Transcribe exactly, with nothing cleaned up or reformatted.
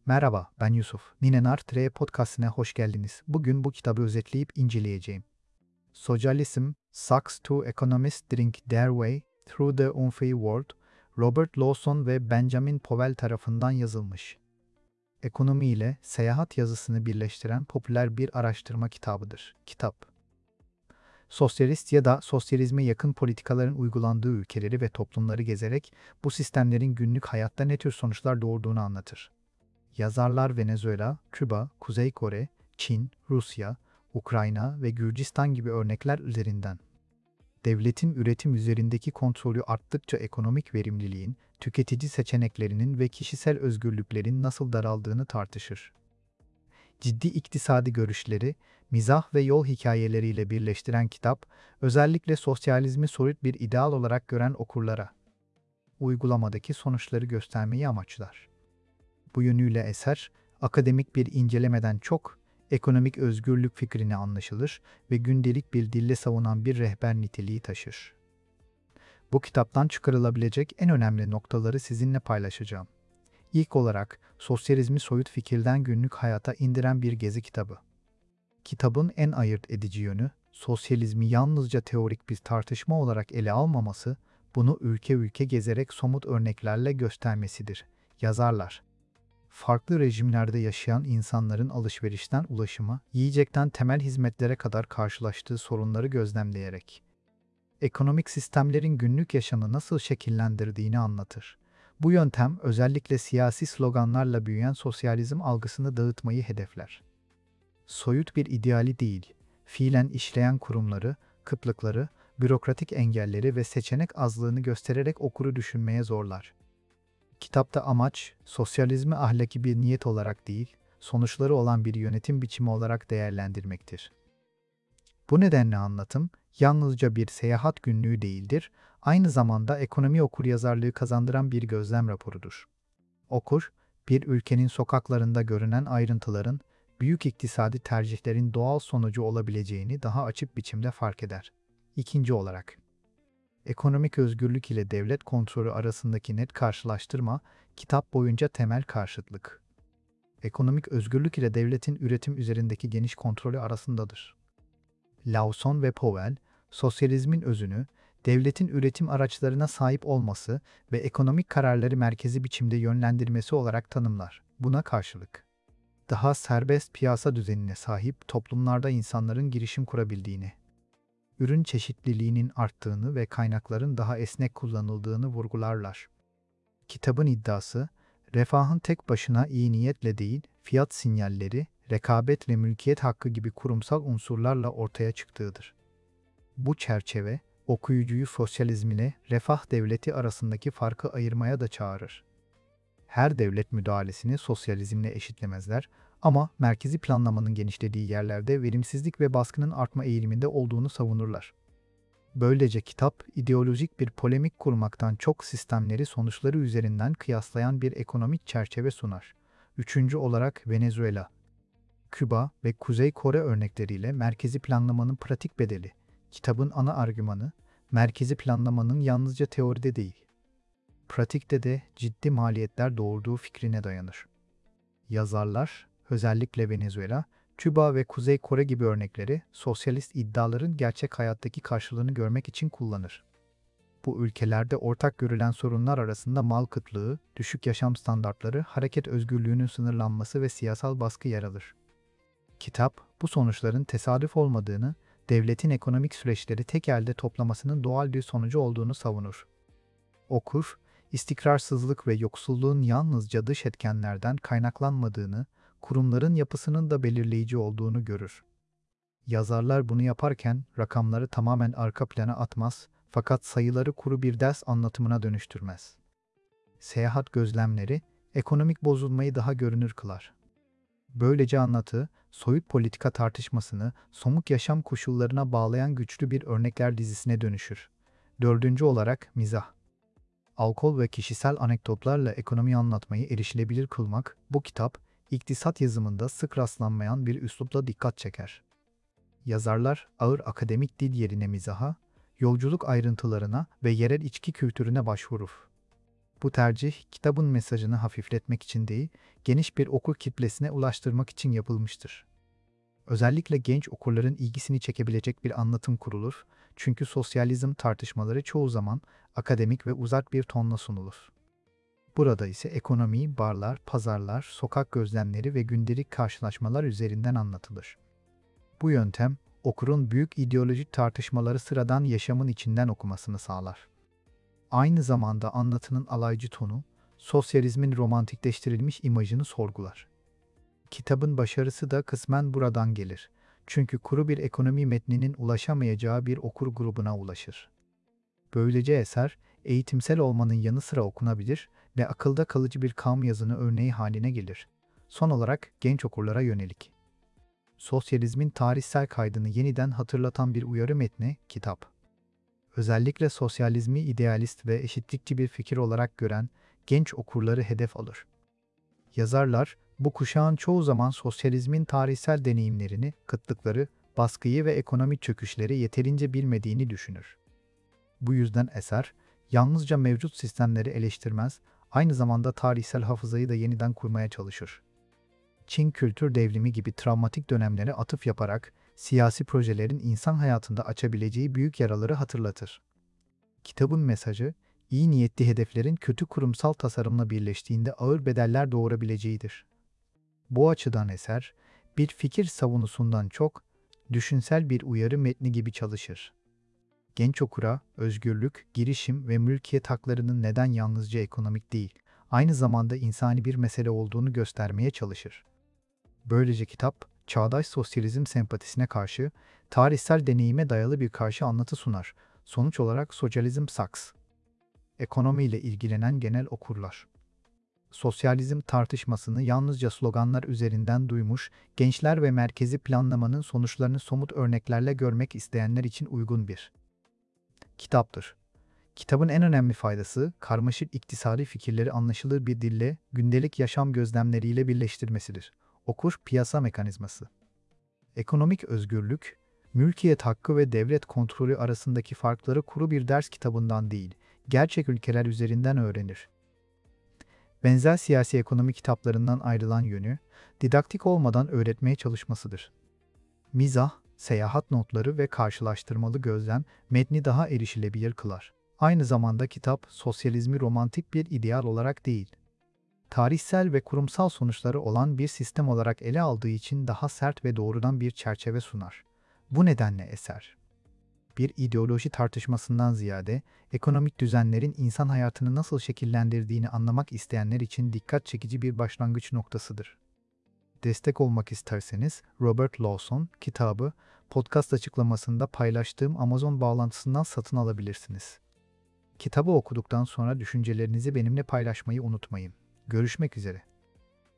Merhaba, ben Yusuf. Ninenar Tre Podcast'ine hoş geldiniz. Bugün bu kitabı özetleyip inceleyeceğim. Socialism Sucks to Economists Drink Their Way Through the Unfair World, Robert Lawson ve Benjamin Powell tarafından yazılmış. Ekonomi ile seyahat yazısını birleştiren popüler bir araştırma kitabıdır. Kitap, sosyalist ya da sosyalizme yakın politikaların uygulandığı ülkeleri ve toplumları gezerek bu sistemlerin günlük hayatta ne tür sonuçlar doğurduğunu anlatır. Yazarlar Venezuela, Küba, Kuzey Kore, Çin, Rusya, Ukrayna ve Gürcistan gibi örnekler üzerinden devletin üretim üzerindeki kontrolü arttıkça ekonomik verimliliğin, tüketici seçeneklerinin ve kişisel özgürlüklerin nasıl daraldığını tartışır. Ciddi iktisadi görüşleri, mizah ve yol hikayeleriyle birleştiren kitap, özellikle sosyalizmi soyut bir ideal olarak gören okurlara uygulamadaki sonuçları göstermeyi amaçlar. Bu yönüyle eser, akademik bir incelemeden çok, ekonomik özgürlük fikrini anlaşılır ve gündelik bir dille savunan bir rehber niteliği taşır. Bu kitaptan çıkarılabilecek en önemli noktaları sizinle paylaşacağım. İlk olarak, sosyalizmi soyut fikirden günlük hayata indiren bir gezi kitabı. Kitabın en ayırt edici yönü, sosyalizmi yalnızca teorik bir tartışma olarak ele almaması, bunu ülke ülke gezerek somut örneklerle göstermesidir. Yazarlar, farklı rejimlerde yaşayan insanların alışverişten ulaşıma, yiyecekten temel hizmetlere kadar karşılaştığı sorunları gözlemleyerek, ekonomik sistemlerin günlük yaşamı nasıl şekillendirdiğini anlatır. Bu yöntem özellikle siyasi sloganlarla büyüyen sosyalizm algısını dağıtmayı hedefler. Soyut bir ideali değil, fiilen işleyen kurumları, kıtlıkları, bürokratik engelleri ve seçenek azlığını göstererek okuru düşünmeye zorlar. Kitapta amaç, sosyalizmi ahlaki bir niyet olarak değil, sonuçları olan bir yönetim biçimi olarak değerlendirmektir. Bu nedenle anlatım, yalnızca bir seyahat günlüğü değildir, aynı zamanda ekonomi okuryazarlığı kazandıran bir gözlem raporudur. Okur, bir ülkenin sokaklarında görünen ayrıntıların, büyük iktisadi tercihlerin doğal sonucu olabileceğini daha açık biçimde fark eder. İkinci olarak, ekonomik özgürlük ile devlet kontrolü arasındaki net karşılaştırma, kitap boyunca temel karşıtlık. Ekonomik özgürlük ile devletin üretim üzerindeki geniş kontrolü arasındadır. Lawson ve Powell, sosyalizmin özünü, devletin üretim araçlarına sahip olması ve ekonomik kararları merkezi biçimde yönlendirmesi olarak tanımlar. Buna karşılık, daha serbest piyasa düzenine sahip toplumlarda insanların girişim kurabildiğini, ürün çeşitliliğinin arttığını ve kaynakların daha esnek kullanıldığını vurgularlar. Kitabın iddiası, refahın tek başına iyi niyetle değil, fiyat sinyalleri, rekabet ve mülkiyet hakkı gibi kurumsal unsurlarla ortaya çıktığıdır. Bu çerçeve, okuyucuyu sosyalizm ile refah devleti arasındaki farkı ayırmaya da çağırır. Her devlet müdahalesini sosyalizmle eşitlemezler ama merkezi planlamanın genişlediği yerlerde verimsizlik ve baskının artma eğiliminde olduğunu savunurlar. Böylece kitap, ideolojik bir polemik kurmaktan çok sistemleri sonuçları üzerinden kıyaslayan bir ekonomik çerçeve sunar. Üçüncü olarak Venezuela, Küba ve Kuzey Kore örnekleriyle merkezi planlamanın pratik bedeli. Kitabın ana argümanı, merkezi planlamanın yalnızca teoride değil, pratikte de ciddi maliyetler doğurduğu fikrine dayanır. Yazarlar, özellikle Venezuela, Küba ve Kuzey Kore gibi örnekleri sosyalist iddiaların gerçek hayattaki karşılığını görmek için kullanır. Bu ülkelerde ortak görülen sorunlar arasında mal kıtlığı, düşük yaşam standartları, hareket özgürlüğünün sınırlanması ve siyasal baskı yer alır. Kitap, bu sonuçların tesadüf olmadığını, devletin ekonomik süreçleri tek elde toplamasının doğal bir sonucu olduğunu savunur. Okur, istikrarsızlık ve yoksulluğun yalnızca dış etkenlerden kaynaklanmadığını, kurumların yapısının da belirleyici olduğunu görür. Yazarlar bunu yaparken rakamları tamamen arka plana atmaz, fakat sayıları kuru bir ders anlatımına dönüştürmez. Seyahat gözlemleri, ekonomik bozulmayı daha görünür kılar. Böylece anlatı, soyut politika tartışmasını somut yaşam koşullarına bağlayan güçlü bir örnekler dizisine dönüşür. Dördüncü olarak mizah. Alkol ve kişisel anekdotlarla ekonomiyi anlatmayı erişilebilir kılmak, bu kitap, iktisat yazımında sık rastlanmayan bir üslupla dikkat çeker. Yazarlar, ağır akademik dil yerine mizaha, yolculuk ayrıntılarına ve yerel içki kültürüne başvurur. Bu tercih, kitabın mesajını hafifletmek için değil, geniş bir okur kitlesine ulaştırmak için yapılmıştır. Özellikle genç okurların ilgisini çekebilecek bir anlatım kurulur, çünkü sosyalizm tartışmaları çoğu zaman akademik ve uzak bir tonla sunulur. Burada ise ekonomi, barlar, pazarlar, sokak gözlemleri ve gündelik karşılaşmalar üzerinden anlatılır. Bu yöntem, okurun büyük ideolojik tartışmaları sıradan yaşamın içinden okumasını sağlar. Aynı zamanda anlatının alaycı tonu, sosyalizmin romantikleştirilmiş imajını sorgular. Kitabın başarısı da kısmen buradan gelir. Çünkü kuru bir ekonomi metninin ulaşamayacağı bir okur grubuna ulaşır. Böylece eser, eğitimsel olmanın yanı sıra okunabilir ve akılda kalıcı bir kamu yazını örneği haline gelir. Son olarak genç okurlara yönelik. Sosyalizmin tarihsel kaydını yeniden hatırlatan bir uyarı metni, kitap. Özellikle sosyalizmi idealist ve eşitlikçi bir fikir olarak gören genç okurları hedef alır. Yazarlar, bu kuşağın çoğu zaman sosyalizmin tarihsel deneyimlerini, kıtlıkları, baskıyı ve ekonomik çöküşleri yeterince bilmediğini düşünür. Bu yüzden eser, yalnızca mevcut sistemleri eleştirmez, aynı zamanda tarihsel hafızayı da yeniden kurmaya çalışır. Çin kültür devrimi gibi travmatik dönemlere atıf yaparak, siyasi projelerin insan hayatında açabileceği büyük yaraları hatırlatır. Kitabın mesajı, iyi niyetli hedeflerin kötü kurumsal tasarımla birleştiğinde ağır bedeller doğurabileceğidir. Bu açıdan eser, bir fikir savunusundan çok, düşünsel bir uyarı metni gibi çalışır. Genç okura, özgürlük, girişim ve mülkiyet haklarının neden yalnızca ekonomik değil, aynı zamanda insani bir mesele olduğunu göstermeye çalışır. Böylece kitap, çağdaş sosyalizm sempatisine karşı, tarihsel deneyime dayalı bir karşı anlatı sunar. Sonuç olarak Sosyalizm Sucks. Ekonomiyle ilgilenen genel okurlar. Sosyalizm tartışmasını yalnızca sloganlar üzerinden duymuş, gençler ve merkezi planlamanın sonuçlarını somut örneklerle görmek isteyenler için uygun bir kitaptır. Kitabın en önemli faydası, karmaşık iktisadi fikirleri anlaşılır bir dille, gündelik yaşam gözlemleriyle birleştirmesidir. Okur piyasa mekanizması. Ekonomik özgürlük, mülkiyet hakkı ve devlet kontrolü arasındaki farkları kuru bir ders kitabından değil, gerçek ülkeler üzerinden öğrenir. Benzer siyasi ekonomi kitaplarından ayrılan yönü, didaktik olmadan öğretmeye çalışmasıdır. Mizah, seyahat notları ve karşılaştırmalı gözlem metni daha erişilebilir kılar. Aynı zamanda kitap, sosyalizmi romantik bir ideal olarak değil, tarihsel ve kurumsal sonuçları olan bir sistem olarak ele aldığı için daha sert ve doğrudan bir çerçeve sunar. Bu nedenle eser, bir ideoloji tartışmasından ziyade, ekonomik düzenlerin insan hayatını nasıl şekillendirdiğini anlamak isteyenler için dikkat çekici bir başlangıç noktasıdır. Destek olmak isterseniz, Robert Lawson kitabı, podcast açıklamasında paylaştığım Amazon bağlantısından satın alabilirsiniz. Kitabı okuduktan sonra düşüncelerinizi benimle paylaşmayı unutmayın. Görüşmek üzere.